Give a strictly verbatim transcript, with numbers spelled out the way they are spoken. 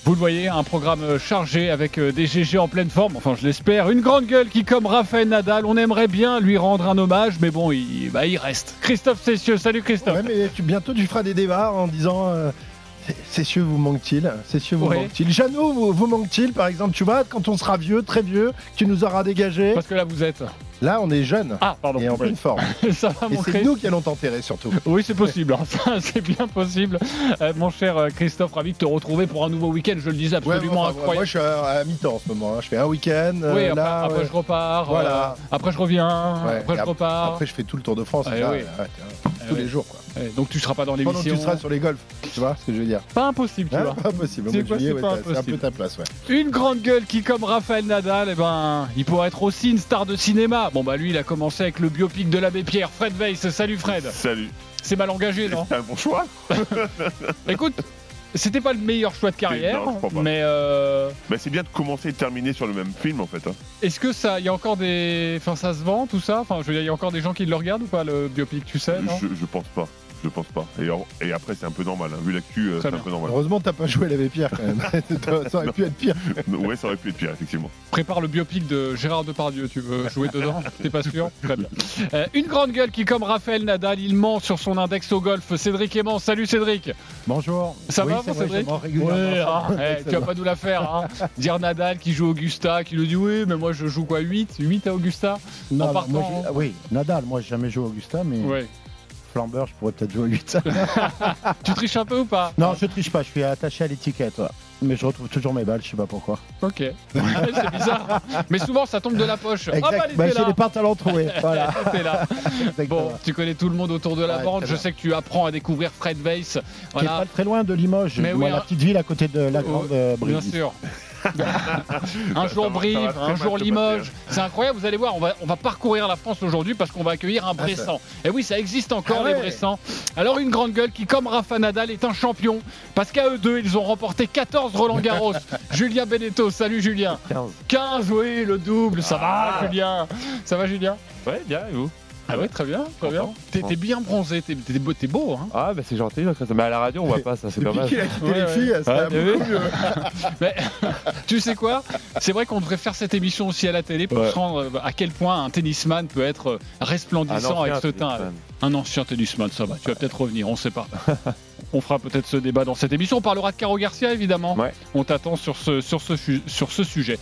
Vous le voyez, un programme chargé avec des G G en pleine forme, enfin je l'espère. Une grande gueule qui, comme Rafael Nadal, on aimerait bien lui rendre un hommage, mais bon, il, bah, il reste. Christophe Cessieux, salut Christophe. Ouais, mais tu, bientôt tu feras des débats en disant... Euh... Cessieux vous manque-t-il Cessieux vous ouais. manque-t-il Jeannot vous, vous manque-t-il par exemple? Tu vois, quand on sera vieux, très vieux, tu nous auras dégagé. Parce que là vous êtes. Là on est jeunes. Ah, pardon. Et en oui. pleine forme. Ça va, et mon c'est Christ. nous qui allons t'enterrer surtout. Oui, c'est possible. Hein. Ça, c'est bien possible. Euh, mon cher Christophe, ravi de te retrouver pour un nouveau week-end. Je le disais, absolument ouais, enfin, incroyable. Moi je suis à, à mi-temps en ce moment. Hein. Je fais un week-end. Oui, euh, après, là, après ouais. je repars. Voilà. Euh, après je reviens. Ouais. Après et je repars. Après je fais tout le Tour de France. Ah, là, oui. ouais, ouais, tous ouais. les jours. Quoi. Ouais, donc tu seras pas dans l'émission. Pendant que tu seras sur les golfs. Tu vois ce que je veux dire? Pas impossible, tu hein, vois. Pas impossible. C'est, Au mois de quoi, juillet, c'est, ouais, pas c'est un peu ta place. Ouais. Une grande gueule qui, comme Rafael Nadal, eh ben, il pourrait être aussi une star de cinéma. Bon bah lui, il a commencé avec le biopic de l'abbé Pierre. Fred Weiss, salut Fred. Salut. C'est mal engagé, non? C'est un bon choix. Écoute, c'était pas le meilleur choix de carrière, non, je crois pas. mais euh... bah, c'est bien de commencer et de terminer sur le même film en fait. Hein. Est-ce que ça, il y a encore des, enfin ça se vend tout ça, enfin je veux dire, il y a encore des gens qui le regardent ou pas le biopic, tu sais, non? Je, je pense pas. Je pense pas. Et, et après, c'est un peu normal. Hein. Vu l'actu, euh, c'est bien. un peu normal. Heureusement, t'as pas joué l'abbé Pierre quand même. Ça aurait pu être pire. Ouais, ça aurait pu être pire, effectivement. Prépare le biopic de Gérard Depardieu, tu veux jouer dedans? T'es pas sûr? Très bien. Euh, une grande gueule qui, comme Rafael Nadal, il ment sur son index au golf. Cédric Aimant, salut Cédric. Bonjour. Ça oui, va, mon vrai, Cédric? Ouais, ah, hey, tu vas pas nous la faire. Hein. Dire Nadal qui joue Augusta, qui nous dit oui, mais moi je joue quoi, huit huit à Augusta non, en partant, moi, j'ai... Oui, Nadal, moi j'ai jamais joué Augusta, mais ouais. Flambeur, je pourrais peut-être jouer huit. Tu triches un peu ou pas? Non, je triche pas, je suis attaché à l'étiquette. Ouais. Mais je retrouve toujours mes balles, je sais pas pourquoi. Ok. C'est bizarre. Mais souvent ça tombe de la poche. Exact. Ah bah, elle bah, était j'ai là. les pantalons troués. Voilà. Elle était là. Bon, tu connais tout le monde autour de la ouais, bande. Je sais que tu apprends à découvrir Fred Weiss. Voilà. Qui est pas très loin de Limoges. Mais moi, oui, la hein. petite ville à côté de la grande euh, Brive. Bien sûr. un jour va, Brive, va un jour Limoges. C'est incroyable, vous allez voir, on va, on va parcourir la France aujourd'hui parce qu'on va accueillir un Bressan. Ah, et oui, ça existe encore, ah, les ouais. Bressans. Alors une grande gueule qui, comme Rafa Nadal, est un champion parce qu'à eux deux, ils ont remporté quatorze Roland-Garros. Julien Beneteau, salut Julien. quinze. quinze, oui, le double, ça ah. va Julien. Ça va Julien? Ouais, bien, et vous? Ah ouais, très bien, très bien. T'es, t'es bien bronzé, t'es, t'es, beau, t'es beau, hein. Ah bah c'est gentil, mais à la radio on voit pas ça, c'est Depuis dommage. qu'il a quitté ouais, les ouais. filles, ça ouais, va beaucoup mieux. Mais tu sais quoi? C'est vrai qu'on devrait faire cette émission aussi à la télé pour ouais. se rendre à quel point un tennisman peut être resplendissant avec ce teint. Un ancien tennisman, ça va, tu vas peut-être revenir, on sait pas. On fera peut-être ce débat dans cette émission. On parlera de Caro Garcia, évidemment. Ouais. On t'attend sur ce, sur ce, sur ce sujet.